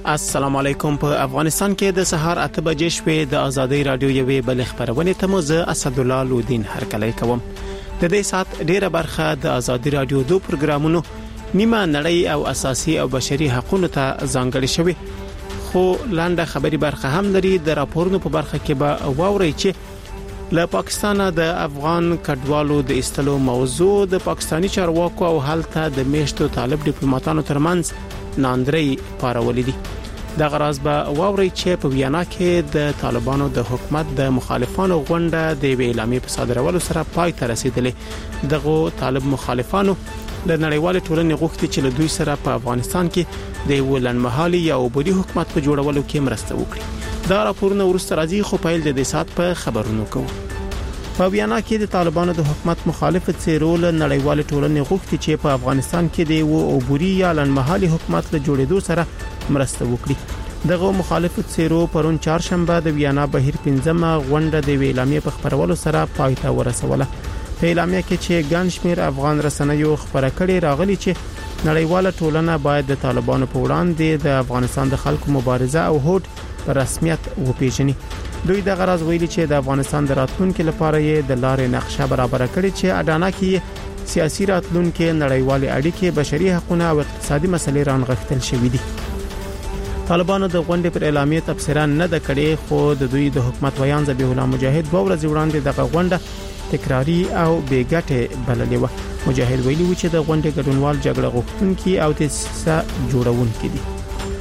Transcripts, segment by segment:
السلام علیکم. په افغانستان کې د سهار 8 بجې شپې د ازادي رادیو یوې بل خبرونه ته مو زه اسد الله لودین هرکلی کوم. د دې سات ډیره برخه د ازادي رادیو دوه پروګرامونو نیمه نړۍ او اساسي او بشري حقوقو ته ځانګړي شوی، خو لاندې خبري برخه هم لري. د راپورونو په برخه کې به واوري چې له پاکستان د افغان کډوالو د استلو موضوع د پاکستانی چارواکو او حالت د میشتو طالب ډیپلوماټانو ترمنځ ناندري پارولې دي. د غراز به واوري چې په ویانا کې د طالبانو د حکومت د مخالفانو غونډه د اعلامیې په صادرولو سره پای ته رسیدلې. دغه طالب مخالفانو د نړیوال ټولنې غوښتي چې له دوی سره په افغانستان کې د ولنمحالي یا عبودي حکومت په جوړولو کې مرسته وکړي. دا راپورونه ورسته راځي، خو پیل د دې سات په خبرونو کوو. په ویانا کې د طالبانو د حکومت مخالف څیرول نړیوال ټولنې غوښتي چې په افغانستان کې د عبودي یا لنمحالي حکومت له جوړېدو سره مرسته وکړي. دغه مخالف څیرو پرون چهارشنبه د ویانا بهیر 15مه غونډه د اعلامیې په خبرولو سره پای ته ورسوله. په اعلامیه کې چې ګڼ شمېر افغان رسنیو خبره کړې راغلي چې نړیواله ټولنه باید د طالبانو په وړاندې د افغانستان د خلکو مبارزه او هوډ په رسمیت وپیژني. دوی د غرض ویلي چې د افغانستان د راتلونکو لپاره یې د لارې نقشه برابر کړې چې اډانه کې سیاسي راتلونکو نړیوال اړیکې، بشري حقوقونه او اقتصادي مسلې رانغښتل شوې دي. طالبانو د غونډې پر اعلامیه تفسیرا نه د کړې، خو د دوی د حکومت ویان ذبیح الله مجاهد 2 ورځې وړاندې دغه غونډه تکراری او بیګټه بللې و. مجاهد ویلي و چې د غونډې ګډونوال جګړه غوښتونکي او تاسیس جوړونکي دي.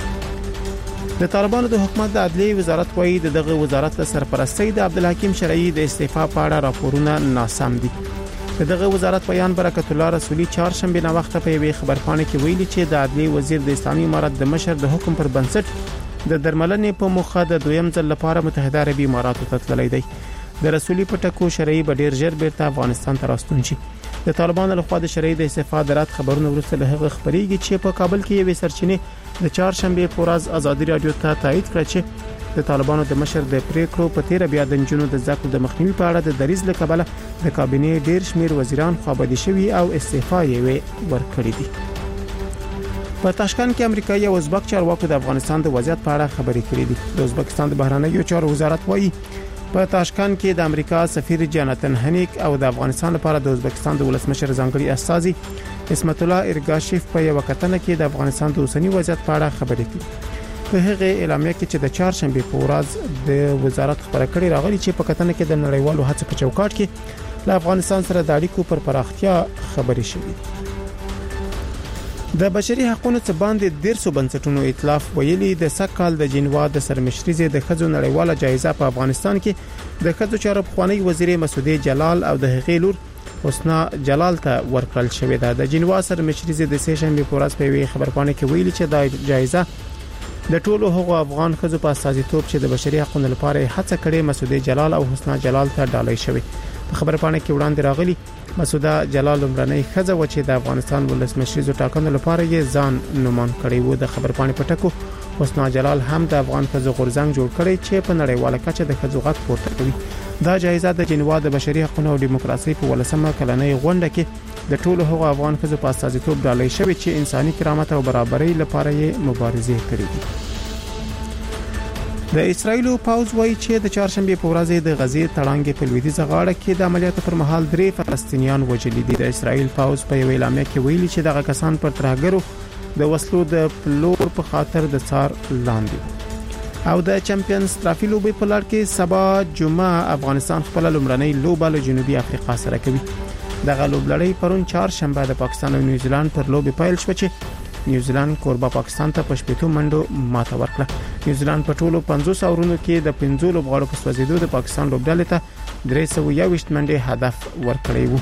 د طالبانو د حکومت د عدلیه وزارت وايي دغه وزارت له سرپرستۍ د عبدالحکیم شرعي د استعفا په اړه راپورونه ناسم دي. دغه وزارت بیان برکت الله رسولي چهارشنبه نه وخت په یوې خبرپاڼه کې ویلي چې د عدلیه وزیر د اسلامي امارت د مشر د حکم پر بنسټ د درملنې په مخه د دویم ځل لپاره متحده عربي اماراتو ته تللی دی. د رسولي په ټکو شرعي به ډیر ژر بیرته افغانستان ته راستون شي. د طالبانو لخوا د شرعي د استعفا درات خبرونه ورسته له هغه خبريږي چې په کابل کې یوې سرچینې د چهارشنبه په ورځ ازادي رادیو ته تایید کړ چې د طالبانو د مشر د پریکړو په تیر بیا د جنونو د ځکو د مخنیوي په اړه د دریز لکبله د کابینې ډیر شمیر وزیران خوابدي شوي او استعفا یې ورکړي دي. په تاشکند کې امریکایي او ازبک چارواکو د افغانستان د وضعیت په اړه خبرې کړې دي. د ازبکستان د بهرنیو چارو وزارت وایي په تاشکند کې د امریکا سفیر جاناتن هنیک او د افغانستان لپاره د ازبکستان د ولسمشر ځانګړي استازي اسمت الله ارګاشیف په یو کتنه کې د افغانستان د اوسنی وضعیت په اړه خبرې کړې. په هغه اعلامیه کې چې د چهارشنبه په ورځ د وزارت خبره کړې راغلي چې په کتنه کې د نړیوالو هڅو په چوکاټ کې له افغانستان سره د اړیکو پر پراختیا خبرې شوې. د بشري حقوقو څخه باندې 150 بنسټونو ائتلاف ویلي د سکهال د جنوا د سرمشريزه د خځو نړیواله جایزه په افغانستان کې د خځو چارو پخوانی وزیر مسعودي جلال او د هغې لور حسنا جلال ته ورکړل شوې ده. د جنوا سرمشريزه د سهشنبه په ورځ په خبرپاڼه کې ویلي چې د جایزه د ټولو هغو افغان خځو په استازیتوب چې د بشري حقوقو لپاره هڅه کړې مسعودي جلال او حسنا جلال ته ډالۍ شوې. په خبرپاڼه کې وړاندې راغلي مسعوده جلال لمرنۍ خځه و چې د افغانستان ولسمشریزو ټاکنو لپاره یې ځان نومان کړی و. د خبرپاڼې په ټکو حسنا جلال هم د افغان خځو غورځنګ جوړ کړی چې په نړیواله کچه د خځو غږ پورته کوي. دا جایزه د جنوا د بشري حقوقو او دیموکراسي په ولسمه کلنۍ غونډه کې د ټولو هغو افغان خځو په استازیتوب ډالۍ شوې چې انساني کرامت او برابرۍ لپاره یې مبارزه کړې دي. د اسرایل پوځ وایي چې د چهارشنبه په ورځ د غزې تړانګې په لویدیځه غاړه کې د عملیاتو پر مهال 3 فلسطینیان وژل دي. د اسرایل پوځ په یو اعلامیه کې ویلي چې دغه کسان پر ترهګرو د وسلو د پلور په خاطر د څار لاندې او د چمپیونز ټرافي لوبي په لړ کې سبا جمعه افغانستان خپل لومړنۍ لوبه له جنوبي افریقا سره کوي. دغه لوبلړۍ پرون چهارشنبه د پاکستان او نیوزیلند پر لوبي پیل شو چې نیوزیلند کوربه پاکستان ته په 8 منډو ماته ورکړه. نیوزیلند په ټولو 500 اورونو کې د 15 لوبغاړو په سوځیدو د پاکستان لوبډلې ته 321 منډې هدف ورکړی وو.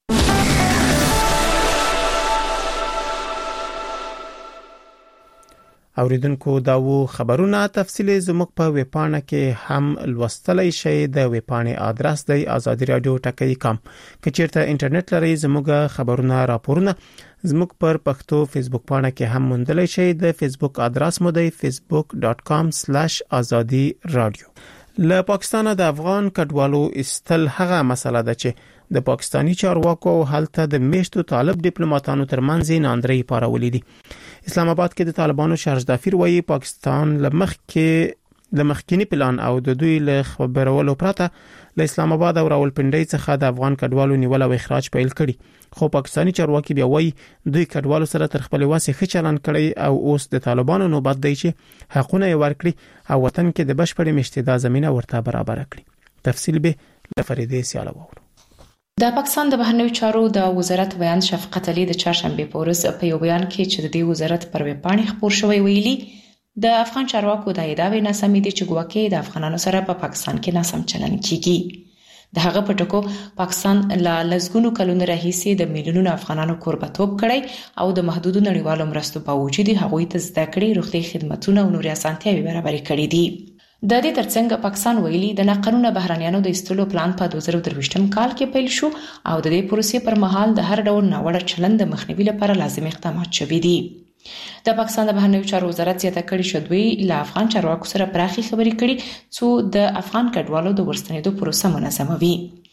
اوریدونکو دا وو خبرونه تفصیلی زموږ په ویبپاڼه کې هم لوستلای شئ. د ویبپاڼې ادرس دی azadi.radio.com. که چیرته انټرنیټ لرئ زموږ خبرونه راپورونه زموږ پر پښتو فیسبوک پاڼه کې هم موندلای شئ. د فیسبوک ادرس مو دی facebook.com/azadi radio. له پاکستان د افغان کډوالو استل هغه مسله ده چې د پاکستانی چارواکو هلته د میشتو طالب ډیپلوماټانو ترمنځ ناندري پارولې دي. اسلام آباد کې د طالبانو شارژدافیر وایي پاکستان لمخکینی پلان او د دوی له خبرولو پرته له اسلام آباد او راولپنډي څخه د افغان کډوالو نیول او اخراج پیل کړي، خو پاکستانی چارواکي بیا وایي دوی کډوالو سره تر خپل واسه ښه چلند کړي او اوس د طالبانو نوبت دی چې حقونه یې ورکړي او وطن کې د بشپړې مشتدا زمينه ورته برابر کړي. تفصیل به لفریدې سیاله وورو. د پاکستان د بهرنیو چارو د وزارت بیان شفقت علي د چهارشنبه په ورځ په یو بیان کې چې د دې وزارت پر ویبپاڼه خبر شوی ویلي د افغان چارواکو د ادعاوې ناسمې دي چې ګواکې د افغانانو سره په پاکستان کې ناسم چلند کیږي. د هغه په ټکو پاکستان لا لزګونو کلونو راهیسې د میلیونونو افغانانو کوربتوب کړی او د محدودو نړیوالو مرستو په وجود هغوی ته زده کړې روغتي خدماتونه او نوري اسانتیاوې برابر کړې دي. د دې ترڅنګ پاکستان ویلي د ناقانونه بهرانيانو د استلو پلان په 2023م کال کې پیل شو او د دې پروسې پر مهال د هر ډول ناوړه چلند مخنیوي لپاره لازم اقدامات شوي دي. د پاکستان د بهرنیو چارو وزارت زیاته کړې چې دوی له افغان چارواکو سره پراخي خبرې کړي څو د افغان کډوالو د ورستنېدو پروسه منظموي.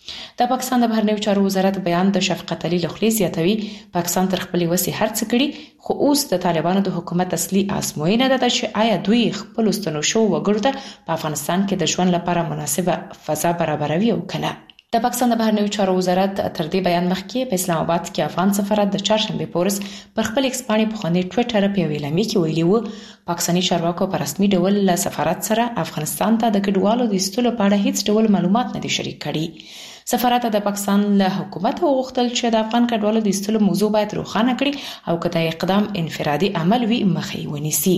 د پاکستان د بهرنیو چارو وزارت بیان د شفقت علي لخوا زیاتوي پاکستان تر خپل وسې هرڅ کړي، خو اوس د طالبانو د حکومت اصلي ازموینه ده چې آیا دوی خپل ستنو شو وګړو ته په افغانستان کې د ژوند لپاره مناسبه فضا برابروي او کنه. د پاکستان د بهرنیو چارو وزارت تر دې بیان مخکې په اسلام آباد کې افغان سفارت د چهارشنبه په ورځ پر خپل ایکس باندې په خونې ټوئیټر په ویلامي کې ویلي وو پاکستاني چارواکو په رسمي ډول له سفارت سره افغانستان ته د کډوالو د استلو په اړه هیڅ ډول معلومات نه دي شریک کړي. سفارت د پاکستان له حکومت غوښتل چې د افغان کډوالو د استلو موضوع باید روښانه کړي او کله اقدام انفرادي عمل وي مخې ونیسي.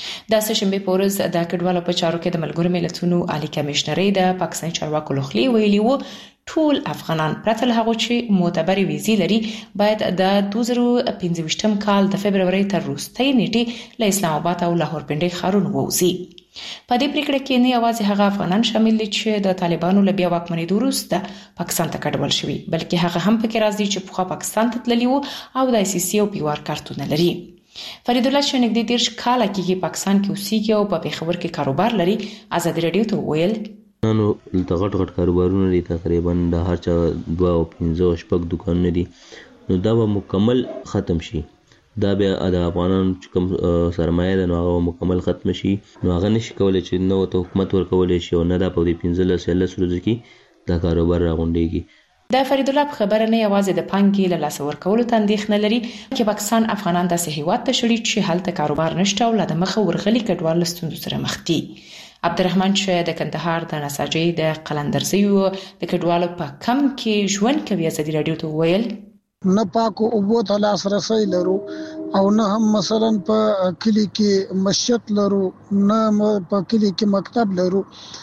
د سهشنبه په ورځ د کډوالو په چارو کې د ملګرو ملتونو عالی کمشنري د پاکستاني چارواکو لخوا ویلي وو ټول افغانان پرته له هغه چې معتبر ویزې لري باید د 2025م کال د فبرवरी تر وروستۍ نیټې له اسلام آباد او لاهور پنډي ښارونو ووزي. په دې پریکړه کې نه یوازې هغه افغانان شامل دي چې د طالبانو له بیا واکمنۍ وروسته پاکستان ته کډوال شوي، بلکې هغه هم پکې راځي چې پخوا پاکستان ته تللي وو او د ICC او پیوار کارتونه لري. فرید الله چې نږدې 10 کاله کې پاکستان کې اوسېږي او په پېښور کې کاروبار لري، آزادي رادیو ته وویل نو د غټ کاروبارونه دي، تقریبا د هر چا 2 او 15 شپږ دکانونه دي، نو دا به مکمل ختم شي. دا بیا د افغانانو چې کوم سرمایه ده نو هغه مکمل ختم شي، نو هغه نشي کولای چې نو ته حکومت ورکولای شي او نه دا په 15 ورځو کې دا کاروبار راغونډيږي. د فرید الله په خبره نه یوازې د پانګې له لاس ورکولو تندېښنه لري چې پاکستان افغانان داسې هیواد ته شړي چې هلته کاروبار نشته او له مخه ورغلي کډوال له ستونزو سره مخ دي. عبدالرحمن چې د کندهار د نساجۍ د قلندرزیو د کډوالو په کم کې ژوند کوي آزادي رادیو ته وویل نه پاکو اوبو ته لاسرسی لرو او نه هم مثلا په کلی کې مسجد لرو، نه په کلی کې مکتب لرو،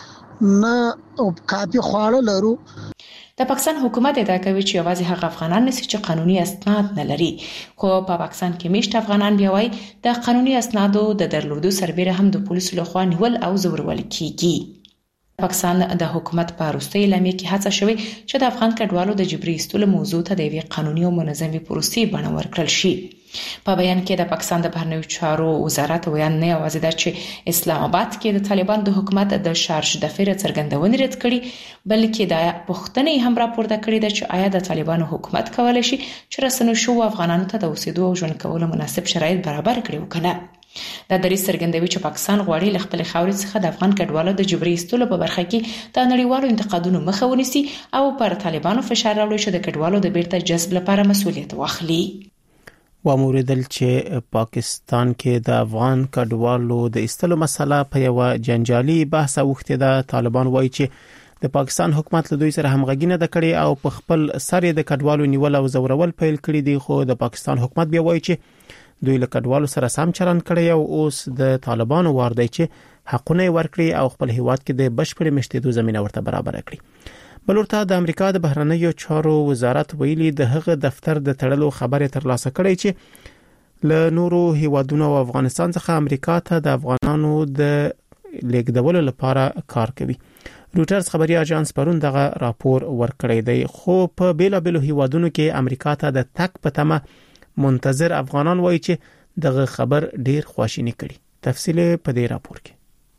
نه کافي خواړه لرو. د پاکستان حکومت ادعا کوي چې یوازې هغه افغانان نشي چې قانوني اسناد نه لري، خو په پاکستان کې میشت افغانان بیا وایي د قانوني اسنادو د درلودو سربېره هم د پولیسو لخوا نیول او زورول کیږي. پاکستان د حکومت په وروستي اعلامیه کې هڅه شوې چې د افغان کډوالو د جبري ایستلو موضوع ته د یوې قانوني او منظمې پروسې بڼه ورکړل شي. په بیان کې د پاکستان د بهرنیو چارو وزارت ویان نه یوازې دا چې اسلام آباد کې د طالبان د حکومت د شارژ دفیر څرګندونې رد کړي، بلکې دا پوښتنه هم راپورته کړې ده چې آیا د طالبانو حکومت کولای شي چې رسنو شو افغانانو ته د اوسېدو او ژوند کولو مناسب شرایط برابر کړي وکنه. دا دریځ څرګندوي چې پاکستان غواړي له خپل خاورې څخه د افغان کډوالو د جبري ایستلو په برخه کې د نړیوالو انتقادونو مخه ونیسي او پر طالبانو فشار راوړي چې د کډوالو د بیرته جذب لپاره مسؤلیت واخلي. واموریدل چې پاکستان کې د افغان کډوالو د ایستلو مسله په یو جنجالي بحث اوښتې ده. طالبان وایي چې د پاکستان حکومت له دوی سره همغږي نه کړي او په خپل سر د کډوالو نیول او زورول پیل کړي دي، خو د پاکستان حکومت بیا وایي چې دوی له کډوالو سره سم چلند کړي او اوس د طالبانو وار دی چې حقونه ورکړي او خپل هیواد کې د بشپړ مشتیدو زمينه ورته برابر کړي. بلورته د امریکا د بهرنیو چارو وزارت ویلي د هغه دفتر د تړلو خبره ترلاسه کړې چې له نورو هیوادونو او افغانستان څخه امریکا ته د افغانانو د لیږدولو لپاره کار کوي. روټرز خبري اژانس پرون دغه راپور ورکړی دی، خو په بیلابلو هیوادونو کې امریکا ته د تک په تمه منتظر افغانان وایي چې دغه خبر ډیر خواشینی کړي. تفصیل په دې راپور کې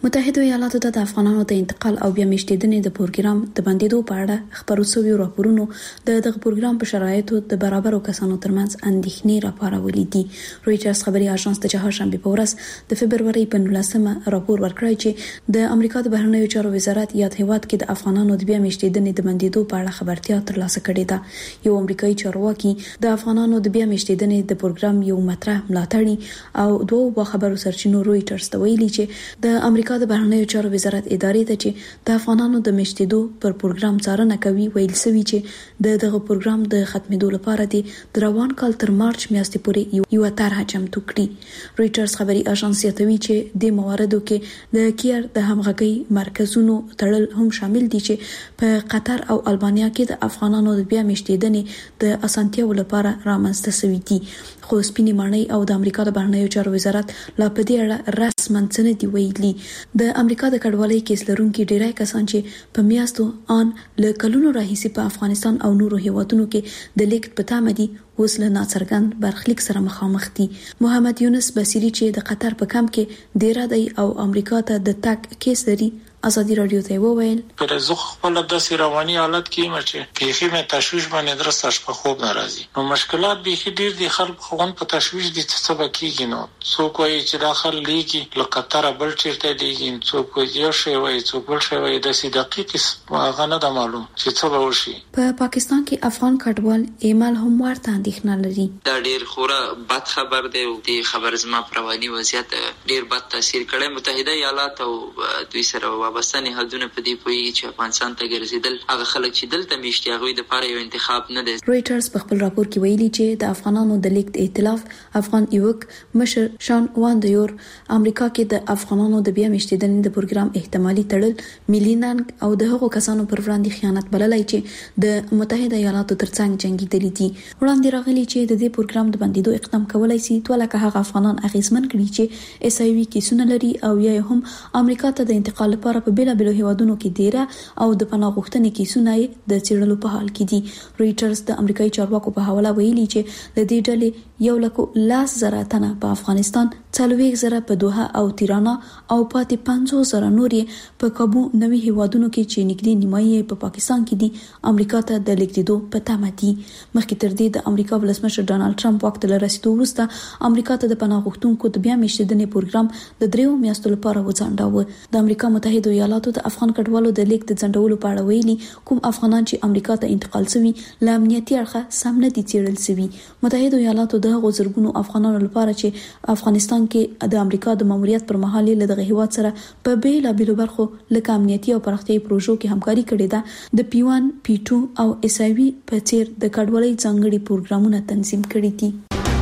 متحده ایالاتو ته د افغانانو د انتقال او بیا میشتېدنې د پروګرام د بندیدو په اړه خبرو شوي راپورونو دغه پروګرام په شرایطو د برابرو کسانو ترمنځ اندېښنې راپارولې دي. رويټرز خبري اژانس د چهارشنبه په ورځ د فبرवरी په 19مه راپور ورکړی چې د امریکا د بهرنیو چارو وزارت یاد هیواد کې د افغانانو د بیا میشتېدنې د بندیدو په اړه خبرتیا ترلاسه کړې ده. یو امریکایي چارواکي د افغانانو د بیا میشتېدنې د پروګرام یو مطرح ملاتړي او دوه باخبرو سرچینو رويټرز ته ویلي چې د امریکا د بهرنیو چارو وزارت ادارې ته چې د افغانانو د میشتېدو پر پروګرام څارنه کوي ویل سوي چې دغه پروګرام د ختمېدو لپاره د روان کال تر مارچ میاشتې پورې یو طرحه چمتو کړي. رويټرز خبري اژانس یادوي چې د مواردو کې د کیر د همغږي مرکزونو تړل هم شامل دي چې په قطر او البانیا کې د افغانانو د بیا میشتېدنې د اسانتیاو لپاره رامنځته شوي دي. خو سپینې ماڼۍ او د امریکا د بهرنیو چارو وزارت لا په دې اړه رسماً څه نه دي ویلي. د امریکا د کډوالۍ کیس لرونکي ډیری کسان چې په میاشتو ان له کلونو راهیسې په افغانستان او نورو هیوادونو کې د لیکټ په تمه دي اوس له ناڅرګند برخلیک سره مخامخ دي. محمد یونس بصری چې د قطر په کمپ کې ډیر دی او امریکا ته د تګ کیس لري ازادي رادیو ته وویل پر زه خپل د رواني حالت کې مچ کیفي مې تشویش باندې درسته په خوب ناراضي نو مشکلات به ډیر دي خلک خون په تشویش دي څه بکیږي نو څوک وایي چې داخل لیږي له قطر بل چیرته دیږي څوک یو شی وایي څوک بل شی وایي د سې دقیق هغه نه د معلوم چې څه به وشي. په پاکستان کې افغان کډوال ایمل هم ورته اندېښنه لري. دا ډیر خوره بد خبر دی او د خبر زما پرواني وضعیت ډیر بد تاثیر کړي. متحده ایالات او دوی سره وابستنې حدونه په دې پوي چې افغانستان ته ګرځیدل هغه خلک چې دلته میشتي هغه د لپاره یو انتخاب نه دی. رويټرز په خپل راپور کې ویلي چې د افغانانو د لیکټ ائتلاف افغان یوک مشر شان واندیور امریکا کې د افغانانو د بیا میشتېدنې د پروګرام احتمالي تړل مليننګ او د هغو کسانو پر وړاندې خیانت بللای چې د متحده ایالاتو ترڅنګ جنگیدلي دي. وړاندې راغلي چې د دې پروګرام د بندیدو اقدام کولای شي ټولکه هغه افغانان اغیزمن کړي چې اس ای وی کیسونه لري او یا هم امریکا ته د انتقال لپاره په بیلابیلو هیوادونو کې ډیره او د پناه غوښتنې کیسونه د څېړلو په حال کې دي. رويټرز د امریکایي چارواکو په حواله ویلي چې د دې ډلې 1,10,000 تنه په افغانستان 40,000 په دوحه او تیرانا او پاتې 50,000 نور په کابو نوي هیوادونو کې چې نږدې نیمایي په پاکستان کې دي امریکا ته د لیکدو په تمه دي. مخکې تر دې د امریکا ولسمشر ډانلډ ټرمپ وخت له رسیدو وروسته امریکا ته د پناه غوښتونکو د بیا میشتېدنې پروګرام د 3 میاشتو لپاره وځنډاوه. د امریکا متحده ایالاتو د افغان کډوالو د لیک د ځنډولو په اړه ویلي کوم افغانان چې امریکا ته انتقال شوي له امنیتي اړخه سم نه دي څېړل شوي. متحده ایالاتو د هغو زرګونو افغانانو لپاره چې افغانستان کې د امریکا د ماموریت پر مهال له دغه هیواد سره په بیلابیلو برخو لکه امنیتي او پراختیايي پروژو کې همکاري کړې ده د P1 P2 او اس ای وی په څیر د کډوالۍ ځانګړي پروګرامونه تنظیم کړي دي.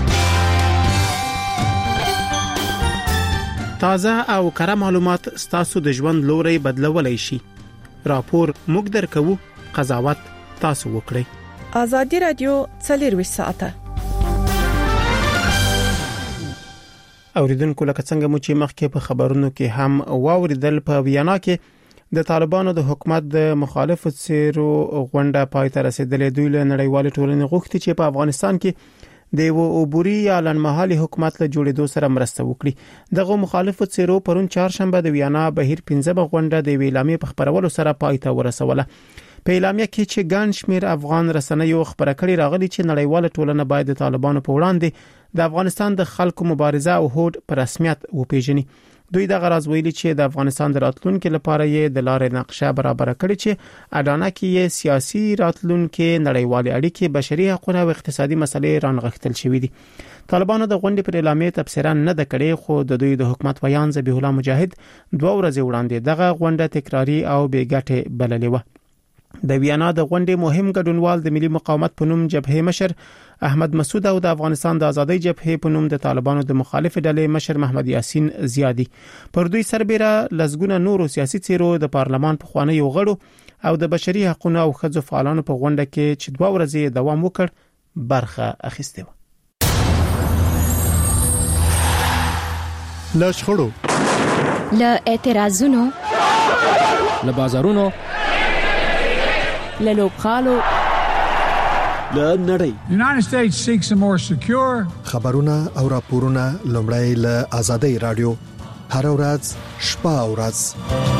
تازه او کره معلومات ستاسو د ژوند لوري بدلولای شي. راپور موږ درکو، قضاوت تاسو وکړئ. ازادي رادیو 24 ساعته اوریدونکو لکه څنګه مو چې مخکې په خبرونو کې هم واوریدل په ویانا کې د طالبانو د حکومت د مخالفت سیرو غونډه پای ته رسیدلې. دوی له نړیوال ټولنې غوښتي چې په افغانستان کې د یو عبوري یا لنډمهالي حکومت له جوړېدو سره مرسته وکړي. دغه مخالفت سیرو پرون چهارشنبه د ویانا بهیر 15 غونډه د اعلامیې په خبرولو سره پای ته ورسوله. په اعلامیه کې چې ګڼ شمېر افغان رسنیو خبره کړې راغلي چې نړیواله ټولنه باید د طالبانو په وړاندې د افغانستان د خلکو مبارزه او هوډ په رسمیت وپیژني. دوی د غرض ویلي چې د افغانستان د راتلونکو لپاره یې د لارې نقشه برابر کړي چې اډانه کې یې سیاسي راتلونکو نړیوال اړیکې، بشري حقوق او اقتصادي مسلې رانغښتل شوې دي. طالبانو د غونډې پر اعلامیې تبصره نه د کړې، خو د دوی د حکومت ویان ذبیح الله مجاهد 2 ورځې وړاندې دغه غونډه تکراری او بې ګټې بللې و. د ویانا د غونډې مهم ګډونوال د ملي مقاومت په نوم جبهه مشر احمد مسعود او د افغانستان د ازادۍ جبهه په نوم د طالبانو د مخالف ډلې مشر محمد یاسین زیادی. پر دوی سربېره لزګونه نورو سیاسي څیرو د پارلمان په خوانه یو غړو او د بشري حقوقو او ښځو فعالانو په غونډه کې چې 2 ورځې دوام وکړ برخه اخیسته و. له شخړو، له اعتراضونو، له بازارونو، له لوبخالو، له نړۍ. United States seeks a more secure. خبرونه او راپورونه لومړی له آزادۍ رادیو هر ورځ شپه او ورځ